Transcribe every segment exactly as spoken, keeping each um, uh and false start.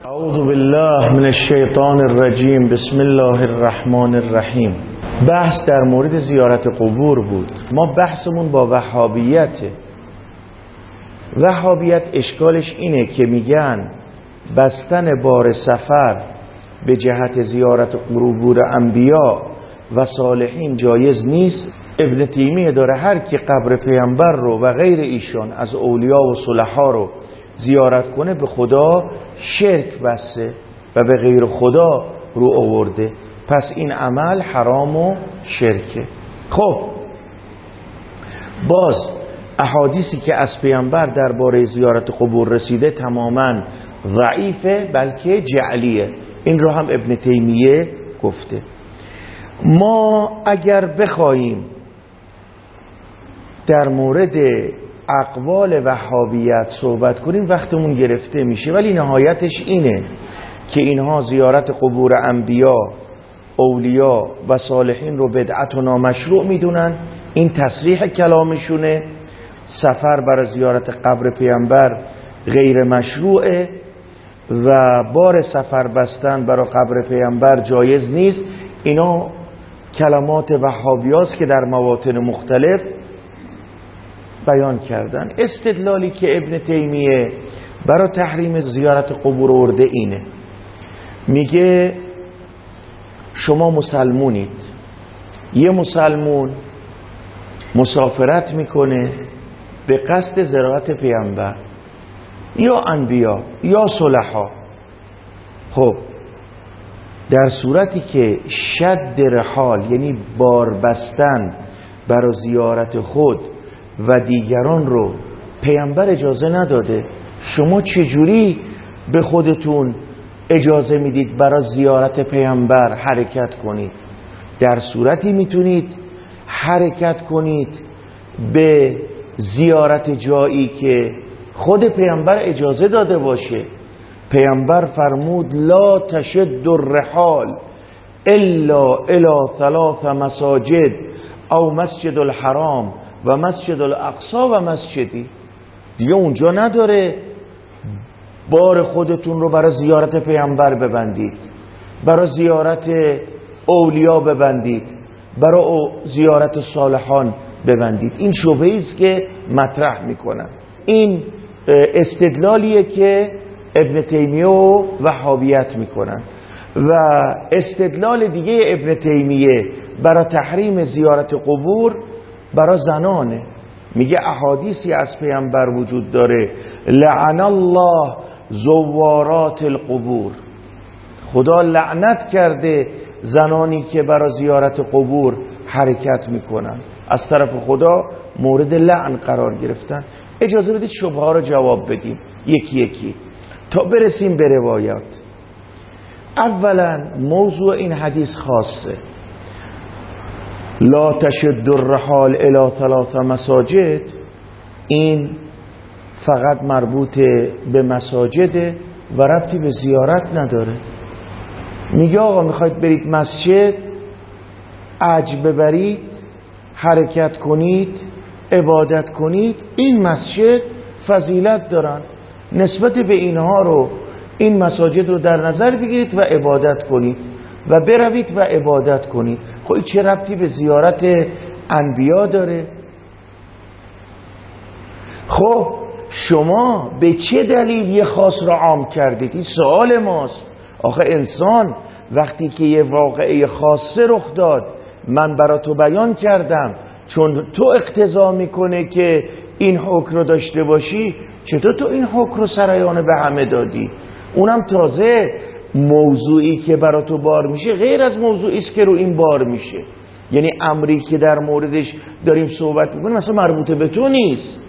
اعوذ بالله من الشیطان الرجیم. بسم الله الرحمن الرحیم. بحث در مورد زیارت قبور بود. ما بحثمون با وهابیته. وهابیت اشکالش اینه که میگن بستن بار سفر به جهت زیارت قبور انبیا و صالحین جایز نیست. ابن تیمیه داره هر کی قبر پیامبر رو و غیر ایشان از اولیا و صلحا رو زیارت کنه به خدا شرک بسته و به غیر خدا رو آورده، پس این عمل حرام و شرکه. خب باز احادیثی که از پیامبر درباره زیارت قبور رسیده تماما ضعیفه بلکه جعلیه. این رو هم ابن تیمیه گفته. ما اگر بخوایم در مورد اقوال وهابیت صحبت کنیم وقتمون گرفته میشه، ولی نهایتش اینه که اینها زیارت قبور انبیا، اولیا و صالحین رو بدعت و نامشروع میدونن. این تصریح کلامشونه. سفر برای زیارت قبر پیامبر غیر مشروعه و بار سفر بستن برای قبر پیامبر جایز نیست. اینا کلمات وهابیاست که در مواطن مختلف بیان کردن. استدلالی که ابن تیمیه برای تحریم زیارت قبور آورده اینه، میگه شما مسلمونید، یه مسلمون مسافرت میکنه به قصد زیارت پیامبر یا انبیا یا صلحا. خب در صورتی که شد رحال یعنی بار بستن برای زیارت خود و دیگران رو پیامبر اجازه نداده، شما چجوری به خودتون اجازه میدید برای زیارت پیامبر حرکت کنید؟ در صورتی میتونید حرکت کنید به زیارت جایی که خود پیامبر اجازه داده باشه. پیامبر فرمود لا تشد الرحال الا الى ثلاث مساجد او مسجد الحرام و مسجد الاقصی و مسجدی. دیگه اونجا نداره بار خودتون رو برای زیارت پیامبر ببندید، برای زیارت اولیا ببندید، برای زیارت صالحان ببندید. این شبهه است که مطرح میکنن. این استدلالیه که ابن تیمیه و وهابیت میکنن. و استدلال دیگه ابن تیمیه برای تحریم زیارت قبور برای زنانه. میگه احادیثی از پیامبر وجود داره لعن الله زوارات القبور، خدا لعنت کرده زنانی که برای زیارت قبور حرکت میکنن، از طرف خدا مورد لعن قرار گرفتن. اجازه بدید شبهه ها رو جواب بدیم یکی یکی تا برسیم به روایات. اولا موضوع این حدیث خاصه، لا تشد الرحال الی ثلاث مساجد، این فقط مربوط به مساجد و ربطی به زیارت نداره. میگه آقا میخواید برید مسجد، حج ببرید، حرکت کنید، عبادت کنید، این مسجد فضیلت دارن، نسبت به اینها رو این مساجد رو در نظر بگیرید و عبادت کنید و بروید و عبادت کنید. خب چه ربطی به زیارت انبیا داره؟ خب شما به چه دلیل یه خاص را عام کردید؟ این سوال ماست. آخه انسان وقتی که یه واقعه خاصه رخ داد من برای تو بیان کردم چون تو اقتضا میکنه که این حکم رو داشته باشی، چطور تو این حکم رو سرایانه به همه دادی؟ اونم تازه موضوعی که برای تو بار میشه غیر از موضوعی است که رو این بار میشه. یعنی امری که در موردش داریم صحبت میکنیم مثلا مربوط به تو نیست.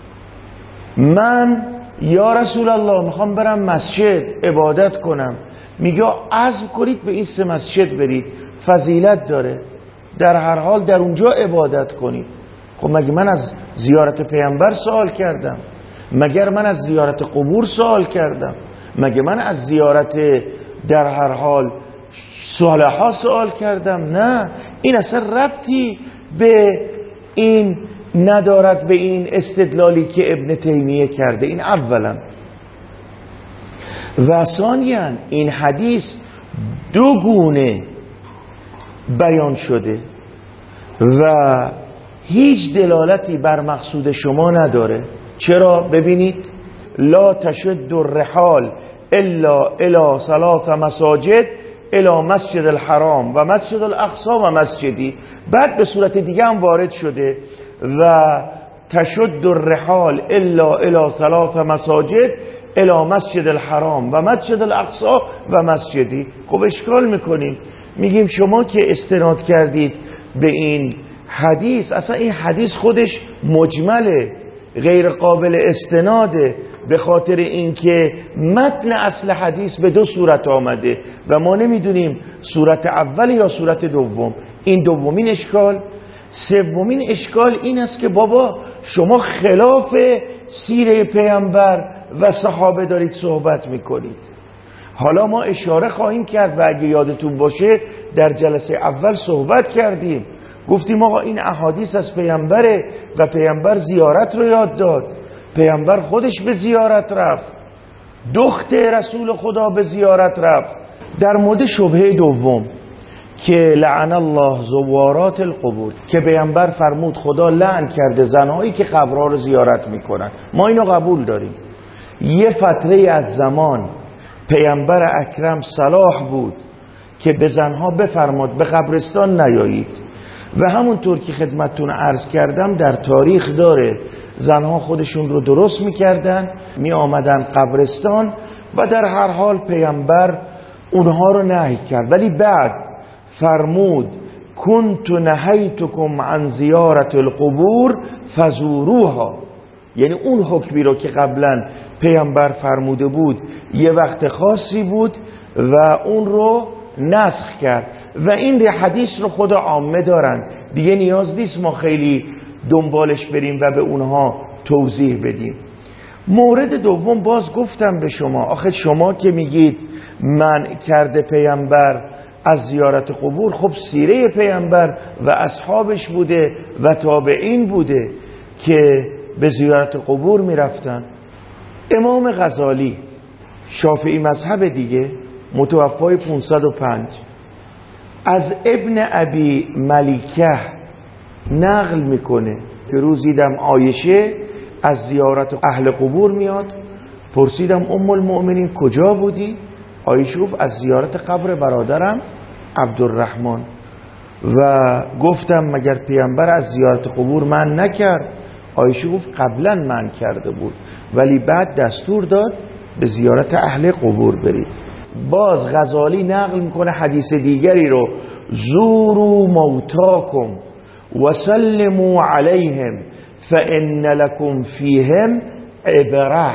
من یا رسول الله میخوام برم مسجد عبادت کنم، میگه عزم کنید به این سه مسجد برید، فضیلت داره، در هر حال در اونجا عبادت کنید. خب مگه من از زیارت پیامبر سوال کردم؟ مگر من از زیارت قبور سوال کردم؟ مگه من از زیارت در هر حال صالحا سوال کردم؟ نه، این اصلا ربطی به این ندارد، به این استدلالی که ابن تیمیه کرده. این اولا. و ثانیاً این حدیث دو گونه بیان شده و هیچ دلالتی بر مقصود شما نداره. چرا؟ ببینید، لا تشد الرحال الا الى ثلاث مساجد الى مسجد الحرام و مسجد الاقصی و مسجدی. بعد به صورت دیگه هم وارد شده و تشد الرحال الا الى ثلاث مساجد الى مسجد الحرام و مسجد الاقصی و مسجدی. خب اشکال میکنیم، میگیم شما که استناد کردید به این حدیث، اصلا این حدیث خودش مجمله، غیر قابل استناده، به خاطر اینکه متن اصل حدیث به دو صورت آمده و ما نمیدونیم صورت اول یا صورت دوم. این دومین اشکال. سومین اشکال این است که بابا شما خلاف سیره پیامبر و صحابه دارید صحبت میکنید. حالا ما اشاره خواهیم کرد و اگه یادتون باشه در جلسه اول صحبت کردیم، گفتیم آقا این احادیث از پیامبره و پیامبر زیارت رو یاد داد، پیامبر خودش به زیارت رفت، دخت رسول خدا به زیارت رفت. در مورد شبهه دوم که لعن الله زوارات القبور، که پیامبر فرمود خدا لعن کرده زنهایی که قبرها رو زیارت میکنن، ما اینو قبول داریم. یه فتره از زمان پیامبر اکرم صلاح بود که به زنها بفرماد به قبرستان نیایید و همونطور که خدمتتون عرض کردم در تاریخ داره زنها خودشون رو درست میکردن، می آمدن قبرستان و در هر حال پیامبر اونها رو نهی کرد. ولی بعد فرمود کنت نهیتکم عن زیارت القبور فزوروها، یعنی اون حکمی رو که قبلا پیامبر فرموده بود یه وقت خاصی بود و اون رو نسخ کرد و این حدیث رو خود عامه دارن، دیگه نیاز نیست ما خیلی دنبالش بریم و به اونها توضیح بدیم. مورد دوم باز گفتم به شما، آخه شما که میگید منع کرده پیامبر از زیارت قبور، خب سیره پیامبر و اصحابش بوده و تابعین بوده که به زیارت قبور میرفتن. امام غزالی شافعی مذهب دیگه، متوفای پانصد و پنج، از ابن ابی ملیکه نقل میکنه که روزی دم عایشه از زیارت اهل قبور میاد، پرسیدم ام المؤمنین کجا بودی؟ عایشه گفت از زیارت قبر برادرم عبدالرحمن. و گفتم مگر پیامبر از زیارت قبور من نکرد؟ عایشه گفت قبلا من کرده بود ولی بعد دستور داد به زیارت اهل قبور برید. باز غزالی نقل میکنه حدیث دیگری رو، زوروا موتاکم و سلموا علیهم فان لکم فیهم عبره،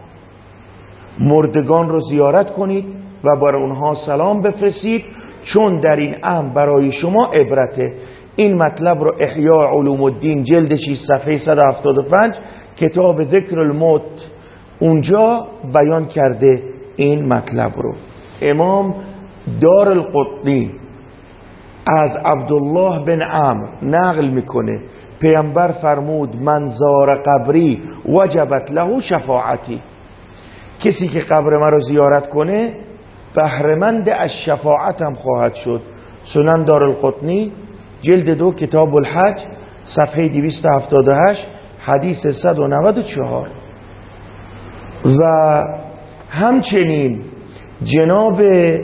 مردگان رو زیارت کنید و برای اونها سلام بفرستید چون در این امر برای شما عبرته. این مطلب رو احیاء علوم الدین جلد شش صفحه صد و هفتاد و پنج کتاب ذکر الموت اونجا بیان کرده این مطلب رو. امام دار القطنی از عبدالله بن عمرو نقل میکنه پیامبر فرمود من زار قبری وجبت له شفاعتی، کسی که قبر من رو زیارت کنه بهره‌مند از شفاعتم خواهد شد. سنن دار القطنی جلد دو کتاب الحج صفحه دویست و هفتاد و هشت حدیث صد و نود و چهار. و همچنین جناب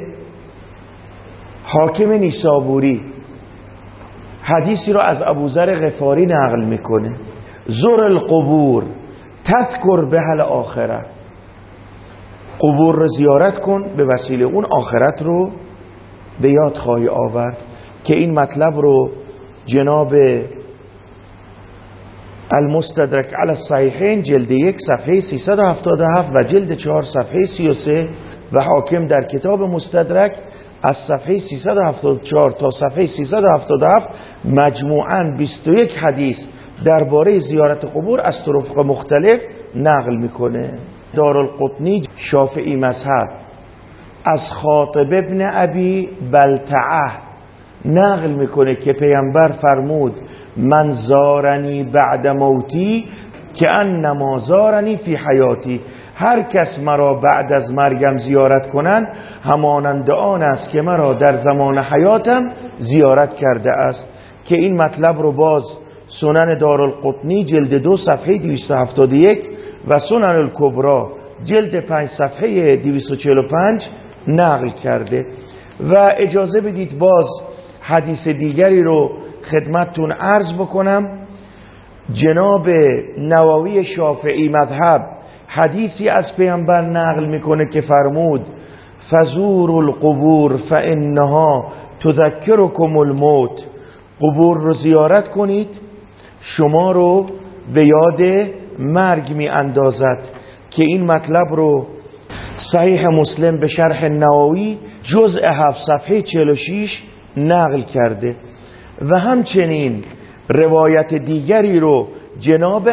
حاکم نیسابوری حدیثی رو از ابوذر غفاری نقل میکنه، زر القبور تذکر به الاخره، قبور رو زیارت کن به وسیله اون آخرت رو به یاد خواهی آورد. که این مطلب رو جناب المستدرک علی الصحیحین جلد یک صفحه سیصد و هفتاد و هفت و جلد چهار صفحه سی و سه و حاکم در کتاب مستدرک از صفحه سیصد و هفتاد و چهار تا صفحه سیصد و هفتاد و هفت مجموعاً بیست و یک حدیث درباره زیارت قبور از طرق مختلف نقل میکنه. دارالقطنی شافعی مذهب از خاطب ابن ابی بلتعه نقل میکنه که پیامبر فرمود من زارنی بعد موتی که انما زارنی فی حیاتی، هر کس مرا بعد از مرگم زیارت کنند همانند آن است که مرا در زمان حیاتم زیارت کرده است. که این مطلب رو باز سنن دارالقطنی جلد دو صفحه دویست و هفتاد و یک و سنن الکبری جلد پنج صفحه دویست و چهل و پنج نقل کرده. و اجازه بدید باز حدیث دیگری رو خدمتتون عرض بکنم. جناب نووی شافعی مذهب حدیثی از پیامبر نقل میکنه که فرمود فزور القبور فانها تذکرکم الموت، قبور رو زیارت کنید شما رو به یاد مرگ می اندازد. که این مطلب رو صحیح مسلم به شرح نووی جزء هفت صفحه چهل و شش نقل کرده. و همچنین روایت دیگری رو جناب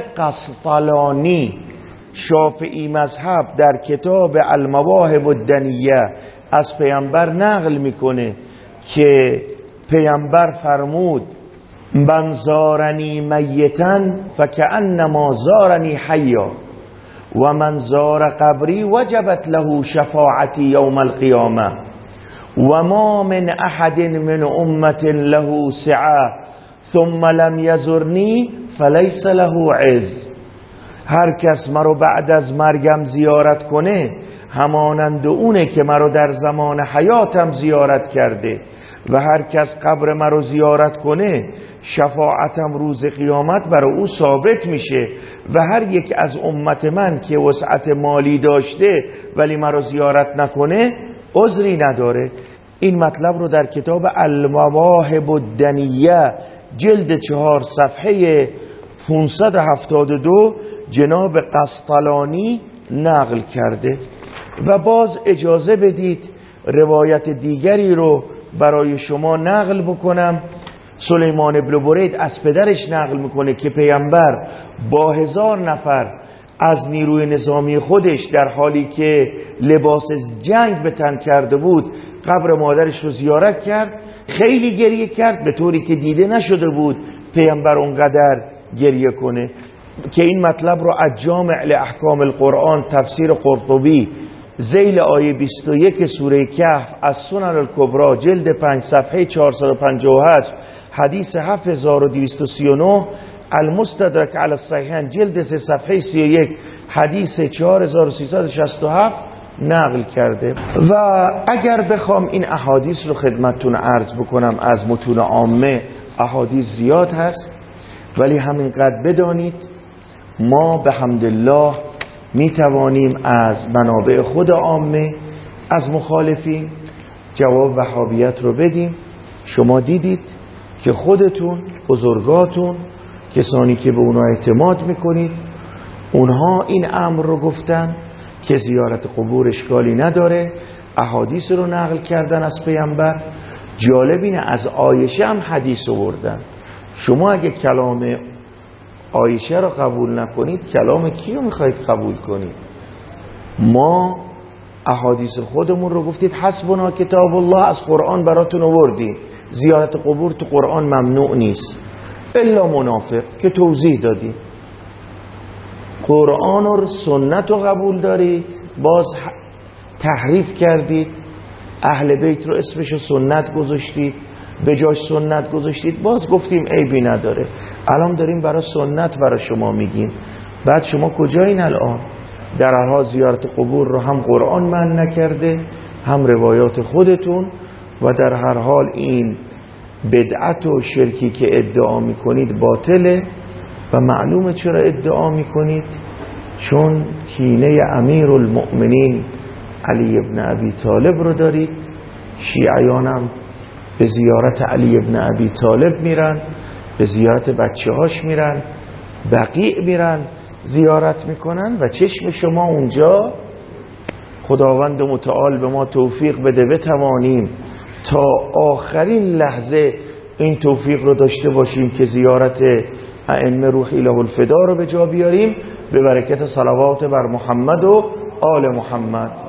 قسطلانی شافعی مذهب در کتاب المواهب الدنیه از پیامبر نقل میکنه که پیامبر فرمود من زارنی میتا فکأنما زارنی حیا و من زار قبری وجبت له شفاعتی یوم القیامه و ما من احد من امت له سعه ثم لم یزرنی فلیس له عز. هر کس مرا بعد از مرگم زیارت کنه همانند اونه که مرا در زمان حیاتم زیارت کرده. و هر کس قبر مرا زیارت کنه شفاعتم روز قیامت برای او ثابت میشه. و هر یک از امت من که وسعت مالی داشته ولی مرا زیارت نکنه عذری نداره. این مطلب رو در کتاب المواهب الدنیه جلد چهار صفحه پانصد و هفتاد و دو جناب قسطلانی نقل کرده. و باز اجازه بدید روایت دیگری رو برای شما نقل بکنم. سلیمان ابن برید از پدرش نقل میکنه که پیامبر با هزار نفر از نیروی نظامی خودش در حالی که لباس جنگ به تن کرده بود قبر مادرش رو زیارت کرد. خیلی گریه کرد به طوری که دیده نشده بود پیامبر اونقدر گریه کنه. که این مطلب رو از جامع احکام القرآن تفسیر قرطبی ذیل آیه بیست و یک سوره کهف از سنن الکبری جلد پنج صفحه چهارصد و پنجاه و هشت حدیث هفت هزار و دویست و سی و نه المستدرک علی الصحیحین جلد سه صفحه سی و یک حدیث چهار هزار و سیصد و شصت و هفت نقل کرده. و اگر بخوام این احادیث رو خدمتتون عرض بکنم از متون عامه احادیث زیاد هست، ولی همینقدر بدانید ما به حمدالله می توانیم از منابع خود عامه از مخالفین جواب وهابیت رو بدیم. شما دیدید که خودتون بزرگاتون کسانی که به اونها اعتماد میکنید اونها این امر رو گفتن که زیارت قبور اشکالی نداره، احادیث رو نقل کردن از پیامبر. جالب اینه از عایشه هم حدیث آوردن. شما اگه کلام عایشه رو قبول نکنید کلام کی رو میخواید قبول کنید؟ ما احادیث خودمون رو گفتید حسبنا کتاب الله از قرآن براتون آوردیم. زیارت قبور تو قرآن ممنوع نیست الا منافق که توضیح دادیم. قرآن و سنت رو قبول دارید باز تحریف کردید، اهل بیت رو اسمش سنت گذاشتید به جاش سنت گذاشتید، باز گفتیم عیبی نداره. الان داریم برای سنت برای شما میگیم. بعد شما کجایین الان؟ در هر حال زیارت قبور رو هم قرآن منع نکرده هم روایات خودتون. و در هر حال این بدعت و شرکی که ادعا میکنید باطله و معلومه چرا ادعا میکنید، چون کینه امیر المؤمنین علی ابن ابی طالب رو دارید. شیعیان هم به زیارت علی ابن ابی طالب میرن، به زیارت بچه هاش میرن، بقیع میرن زیارت میکنن و چشم شما اونجا. خداوند متعال به ما توفیق بده بتوانیم تا آخرین لحظه این توفیق رو داشته باشیم که زیارت ائمه روحی له الفدا رو به جا بیاریم به برکت صلوات بر محمد و آل محمد.